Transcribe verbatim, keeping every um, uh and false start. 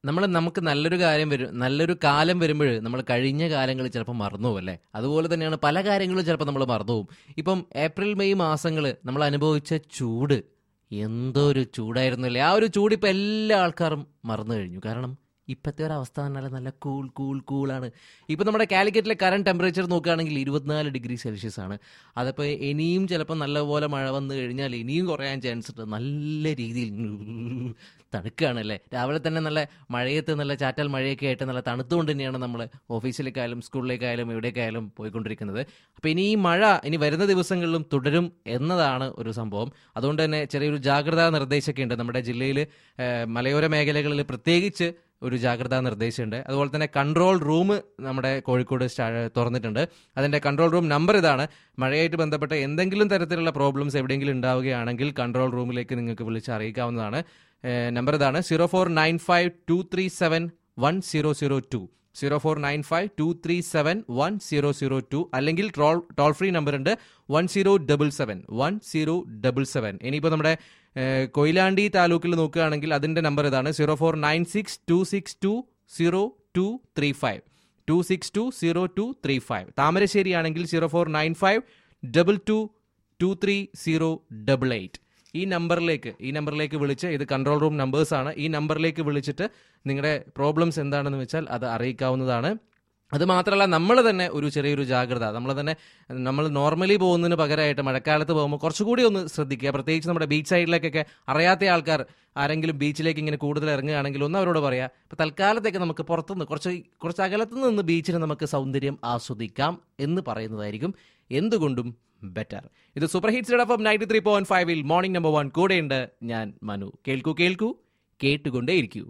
നമ്മൾ നമുക്ക് നല്ലൊരു കാര്യം വരും നല്ലൊരു കാലം വരുമ്പോൾ നമ്മൾ കഴിഞ്ഞ കാലങ്ങൾ ചിലപ്പോൾ മറന്നു പോകും അല്ലേ. അതുപോലെ തന്നെയാണ് പല കാര്യങ്ങളും ചിലപ്പോൾ നമ്മൾ മറന്നു പോകും. ഇപ്പം ഏപ്രിൽ മെയ് മാസങ്ങൾ നമ്മൾ അനുഭവിച്ച ചൂട് എന്തോ ഒരു ചൂടായിരുന്നില്ലേ. ആ ഒരു ചൂട് ഇപ്പം എല്ലാ ആൾക്കാരും മറന്നു കഴിഞ്ഞു. കാരണം ഇപ്പോഴത്തെ ഒരു അവസ്ഥ പറഞ്ഞാൽ നല്ല കൂൾ കൂൾ കൂളാണ്. ഇപ്പം നമ്മുടെ കാലിക്കറ്റിലെ കറണ്ട് ടെമ്പറേച്ചർ നോക്കുകയാണെങ്കിൽ ഇരുപത്തിനാല് ഡിഗ്രി സെൽഷ്യസ് ആണ്. അതപ്പോൾ ഇനിയും ചിലപ്പോൾ നല്ലപോലെ മഴ വന്നു കഴിഞ്ഞാൽ ഇനിയും കുറയാൻ ചാൻസ് ഉണ്ട്. നല്ല രീതിയിൽ തണുക്കുകയാണല്ലേ. രാവിലെ തന്നെ നല്ല മഴയത്ത് നല്ല ചാറ്റൽ മഴയൊക്കെ ആയിട്ട് നല്ല തണുത്തുകൊണ്ട് തന്നെയാണ് നമ്മൾ ഓഫീസിലേക്കായാലും സ്കൂളിലേക്കായാലും എവിടേക്കായാലും പോയിക്കൊണ്ടിരിക്കുന്നത്. അപ്പോൾ ഇനി ഈ മഴ ഇനി വരുന്ന ദിവസങ്ങളിലും തുടരും എന്നതാണ് ഒരു സംഭവം. അതുകൊണ്ട് തന്നെ ചെറിയൊരു ജാഗ്രതാ നിർദ്ദേശമൊക്കെ ഉണ്ട് നമ്മുടെ ജില്ലയിൽ. മലയോര മേഖലകളിൽ പ്രത്യേകിച്ച് ഒരു ജാഗ്രതാ നിർദ്ദേശമുണ്ട്. അതുപോലെ തന്നെ കൺട്രോൾ റൂം നമ്മുടെ കോഴിക്കോട് തുറന്നിട്ടുണ്ട്. അതിൻ്റെ കൺട്രോൾ റൂം നമ്പർ ഇതാണ്. മഴയായിട്ട് ബന്ധപ്പെട്ട എന്തെങ്കിലും തരത്തിലുള്ള പ്രോബ്ലംസ് എവിടെയെങ്കിലും ഉണ്ടാവുകയാണെങ്കിൽ കൺട്രോൾ റൂമിലേക്ക് നിങ്ങൾക്ക് വിളിച്ച് അറിയിക്കാവുന്നതാണ്. നമ്പർ ഇതാണ് zero four nine five two three seven one zero zero two zero four nine five two three seven one zero zero two അല്ലെങ്കിൽ ടോൾ ടോൾ ഫ്രീ നമ്പർ ഉണ്ട് one zero double seven one zero double seven. ഇനിയിപ്പോൾ നമ്മുടെ കൊയിലാണ്ടി താലൂക്കിൽ നോക്കുകയാണെങ്കിൽ അതിൻ്റെ number ഇതാണ് zero four nine six two six two zero two three five two six two zero two three five. Thamarassery ആണെങ്കിൽ zero four nine five double two two three zero double eight. ഈ നമ്പറിലേക്ക് ഈ നമ്പറിലേക്ക് വിളിച്ച്, ഇത് കൺട്രോൾ റൂം നമ്പേഴ്സാണ്, ഈ നമ്പറിലേക്ക് വിളിച്ചിട്ട് നിങ്ങളുടെ പ്രോബ്ലംസ് എന്താണെന്ന് വെച്ചാൽ അത് അറിയിക്കാവുന്നതാണ്. അത് മാത്രമല്ല നമ്മൾ തന്നെ ഒരു ചെറിയൊരു ജാഗ്രത നമ്മൾ തന്നെ നമ്മൾ നോർമലി പോകുന്നതിന് പകരമായിട്ട് മഴക്കാലത്ത് പോകുമ്പോൾ കുറച്ചുകൂടി ഒന്ന് ശ്രദ്ധിക്കുക. പ്രത്യേകിച്ച് നമ്മുടെ ബീച്ച് സൈഡിലേക്കൊക്കെ അറിയാത്ത ആൾക്കാർ ആരെങ്കിലും ബീച്ചിലേക്ക് ഇങ്ങനെ കൂടുതൽ ഇറങ്ങുകയാണെങ്കിൽ ഒന്ന് അവരോട് പറയാം, ഇപ്പോൾ തൽക്കാലത്തേക്ക് നമുക്ക് പുറത്തുനിന്ന് കുറച്ച് കുറച്ച് അകലത്ത് നിന്ന് ബീച്ചിന് നമുക്ക് സൗന്ദര്യം ആസ്വദിക്കാം എന്ന് പറയുന്നതായിരിക്കും എന്തുകൊണ്ടും ബെറ്റർ. ഇത് super hits F M ninety three point ഫൈവിൽ മോർണിംഗ് നമ്പർ വൺ കൂടെയുണ്ട് ഞാൻ മനു. കേൾക്കൂ കേൾക്കൂ കേട്ടുകൊണ്ടേയിരിക്കൂ.